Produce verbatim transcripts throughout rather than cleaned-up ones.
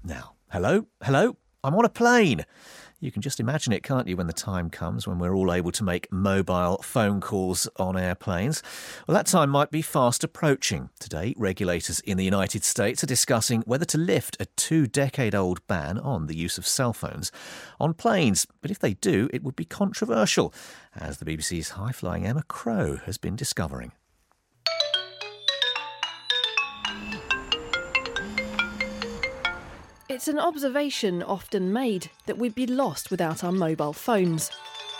now. Hello? Hello? I'm on a plane. You can just imagine it, can't you, when the time comes when we're all able to make mobile phone calls on airplanes? Well, that time might be fast approaching. Today, regulators in the United States are discussing whether to lift a two-decade-old ban on the use of cell phones on planes. But if they do, it would be controversial, as the B B C's high-flying Emma Crow has been discovering. It's an observation often made that we'd be lost without our mobile phones.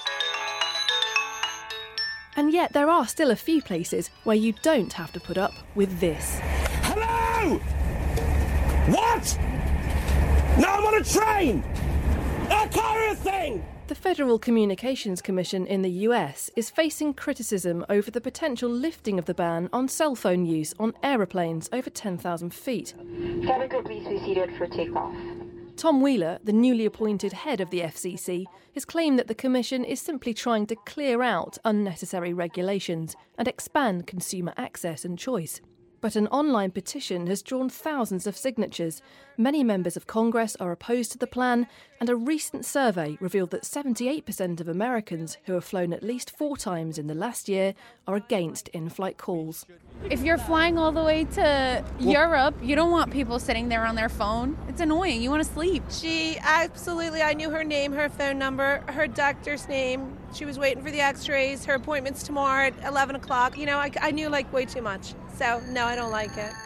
And yet there are still a few places where you don't have to put up with this. Hello! What? No, I'm on a train! I can't hear a thing! The Federal Communications Commission in the U S is facing criticism over the potential lifting of the ban on cell phone use on aeroplanes over ten thousand feet. Cabin crew, please be seated for takeoff. Tom Wheeler, the newly appointed head of the F C C, has claimed that the Commission is simply trying to clear out unnecessary regulations and expand consumer access and choice. But an online petition has drawn thousands of signatures. Many members of Congress are opposed to the plan, and a recent survey revealed that seventy-eight percent of Americans who have flown at least four times in the last year are against in-flight calls. If you're flying all the way to Europe, you don't want people sitting there on their phone. It's annoying. You want to sleep. She absolutely, I knew her name, her phone number, her doctor's name. She was waiting for the x-rays, her appointment's tomorrow at eleven o'clock. You know, I, I knew like way too much. So, no, I don't like it.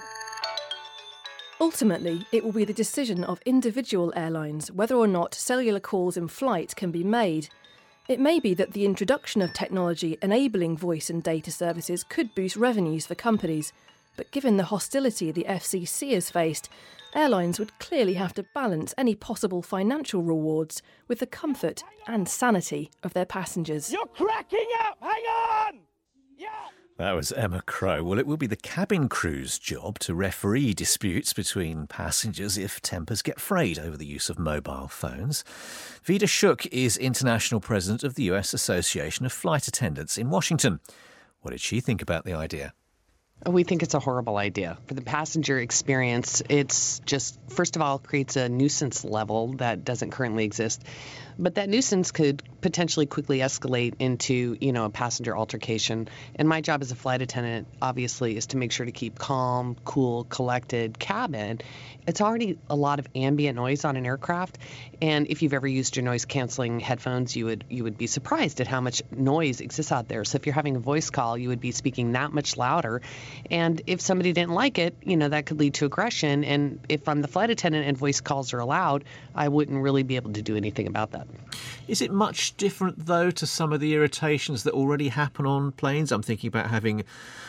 Ultimately, it will be the decision of individual airlines whether or not cellular calls in flight can be made. It may be that the introduction of technology enabling voice and data services could boost revenues for companies, but given the hostility the F C C has faced, airlines would clearly have to balance any possible financial rewards with the comfort and sanity of their passengers. You're cracking up! Hang on! Yeah! That was Emma Crow. Well, it will be the cabin crew's job to referee disputes between passengers if tempers get frayed over the use of mobile phones. Vida Shook is International President of the U S Association of Flight Attendants in Washington. What did she think about the idea? We think it's a horrible idea. For the passenger experience, it's just, first of all, creates a nuisance level that doesn't currently exist. But that nuisance could potentially quickly escalate into, you know, a passenger altercation. And my job as a flight attendant, obviously, is to make sure to keep calm, cool, collected cabin. It's already a lot of ambient noise on an aircraft. And if you've ever used your noise-canceling headphones, you would you would be surprised at how much noise exists out there. So if you're having a voice call, you would be speaking that much louder. And if somebody didn't like it, you know, that could lead to aggression. And if I'm the flight attendant and voice calls are allowed, I wouldn't really be able to do anything about that. Is it much different, though, to some of the irritations that already happen on planes? I'm thinking about having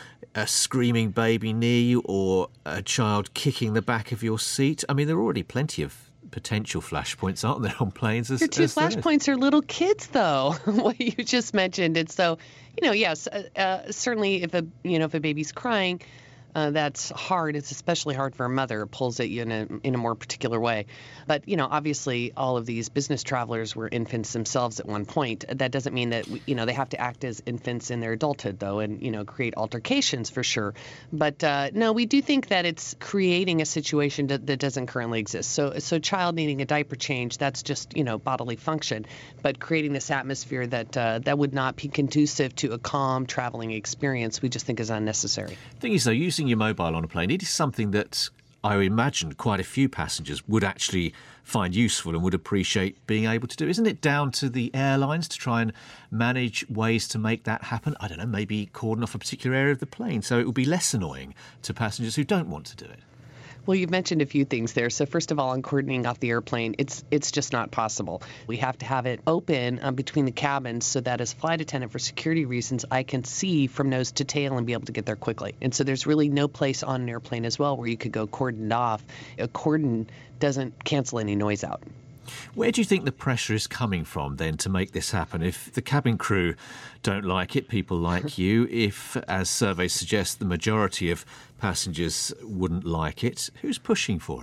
a screaming baby near you or a child kicking the back of your seat. I mean, there are already plenty of potential flashpoints, aren't there, on planes? As, Your two as flashpoints are little kids, though, what you just mentioned. And so, you know, yes, uh, uh, certainly if a, you know, if a baby's crying, Uh, that's hard. It's especially hard for a mother. It pulls at you in a, in a more particular way. But, you know, obviously all of these business travelers were infants themselves at one point. That doesn't mean that, you know, they have to act as infants in their adulthood, though, and, you know, create altercations for sure. But, uh, no, we do think that it's creating a situation that, that doesn't currently exist. So, so child needing a diaper change, that's just, you know, bodily function. But creating this atmosphere that, uh, that would not be conducive to a calm traveling experience, we just think is unnecessary. The thing is, though, using your mobile on a plane, it is something that I imagine quite a few passengers would actually find useful and would appreciate being able to do. Isn't it down to the airlines to try and manage ways to make that happen? I don't know, maybe cordon off a particular area of the plane so it will be less annoying to passengers who don't want to do it. Well, you've mentioned a few things there. So first of all, on cordoning off the airplane, it's it's just not possible. We have to have it open um, between the cabins so that as flight attendant, for security reasons, I can see from nose to tail and be able to get there quickly. And so there's really no place on an airplane as well where you could go cordoned off. A cordon doesn't cancel any noise out. Where do you think the pressure is coming from, then, to make this happen? If the cabin crew don't like it, people like you, if, as surveys suggest, the majority of passengers wouldn't like it, who's pushing for it?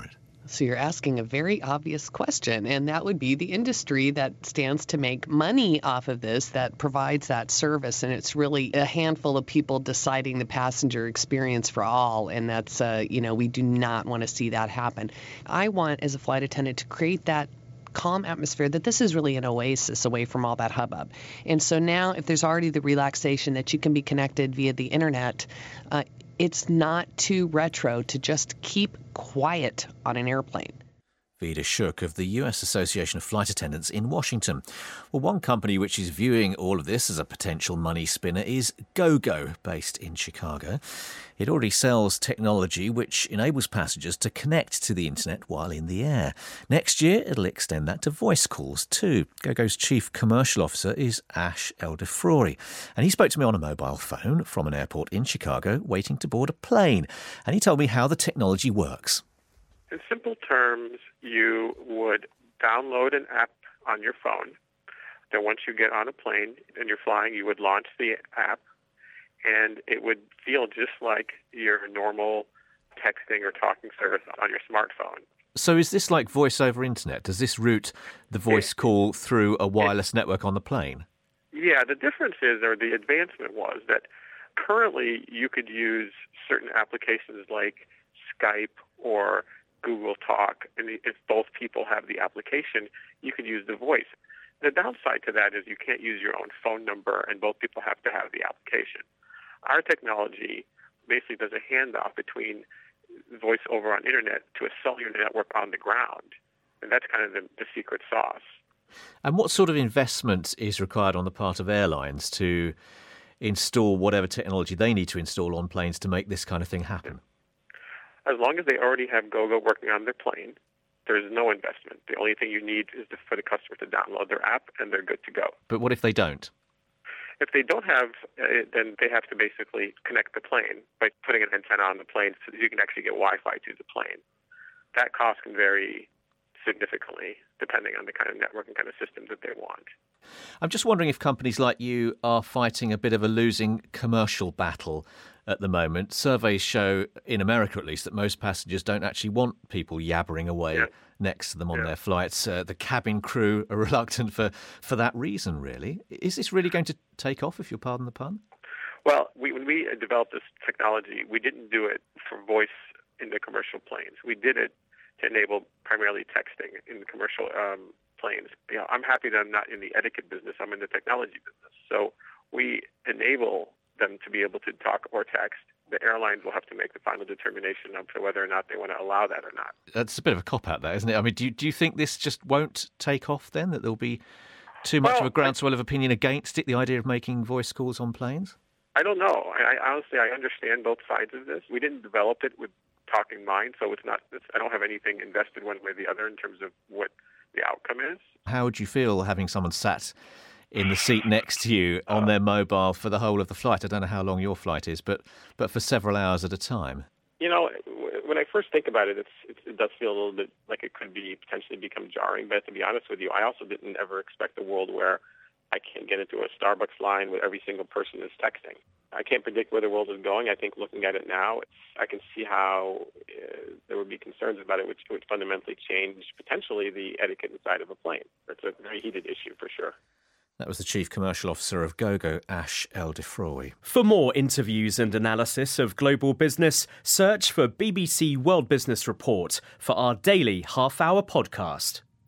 So you're asking a very obvious question, and that would be the industry that stands to make money off of this, that provides that service, and it's really a handful of people deciding the passenger experience for all, and that's, uh, you know, we do not want to see that happen. I want, as a flight attendant, to create that calm atmosphere, that this is really an oasis away from all that hubbub. And so now, if there's already the relaxation that you can be connected via the internet, uh, it's not too retro to just keep quiet on an airplane. Vida Shook of the U S Association of Flight Attendants in Washington. Well, one company which is viewing all of this as a potential money spinner is GoGo, based in Chicago. It already sells technology which enables passengers to connect to the internet while in the air. Next year, it'll extend that to voice calls too. GoGo's chief commercial officer is Ash Eldefrory, and he spoke to me on a mobile phone from an airport in Chicago waiting to board a plane, and he told me how the technology works. In simple terms, you would download an app on your phone. Then once you get on a plane and you're flying, you would launch the app, and it would feel just like your normal texting or talking service on your smartphone. So is this like voice over internet? Does this route the voice call through a wireless network on the plane? Yeah, the difference is, or the advancement was, that currently you could use certain applications like Skype or Google Talk, and if both people have the application, you could use the voice. The downside to that is you can't use your own phone number, and both people have to have the application. Our technology basically does a handoff between voice over on internet to a cellular network on the ground, and that's kind of the, the secret sauce. And what sort of investment is required on the part of airlines to install whatever technology they need to install on planes to make this kind of thing happen? As long as they already have GoGo working on their plane, there's no investment. The only thing you need is for the customer to download their app, and they're good to go. But what if they don't? If they don't have it, then they have to basically connect the plane by putting an antenna on the plane so that you can actually get Wi-Fi to the plane. That cost can vary significantly depending on the kind of network and kind of system that they want. I'm just wondering if companies like you are fighting a bit of a losing commercial battle at the moment. Surveys show, in America at least, that most passengers don't actually want people yabbering away yeah. next to them on yeah. their flights. Uh, the cabin crew are reluctant for, for that reason, really. Is this really going to take off, if you'll pardon the pun? Well, we, when we developed this technology, we didn't do it for voice in the commercial planes. We did it to enable primarily texting in the commercial um, planes. You know, I'm happy that I'm not in the etiquette business. I'm in the technology business. So we enable them to be able to talk or text. The airlines will have to make the final determination of whether or not they want to allow that or not. That's a bit of a cop-out there, isn't it? I mean, do you, do you think this just won't take off then, that there'll be too much well, of a groundswell of opinion against it, the idea of making voice calls on planes? I don't know. I, I honestly, I understand both sides of this. We didn't develop it with talk in mind, so it's not. It's, I don't have anything invested one way or the other in terms of what the outcome is. How would you feel having someone sat in the seat next to you on uh, their mobile for the whole of the flight? I don't know how long your flight is, but but for several hours at a time. You know, when I first think about it, it's, it's, it does feel a little bit like it could be potentially become jarring. But to be honest with you, I also didn't ever expect a world where I can't get into a Starbucks line where every single person is texting. I can't predict where the world is going. I think looking at it now, it's, I can see how uh, there would be concerns about it, which would fundamentally change potentially the etiquette inside of a plane. It's a very heated issue for sure. That was the Chief Commercial Officer of GoGo, Ash Eldefrory. For more interviews and analysis of global business, search for B B C World Business Report for our daily half-hour podcast.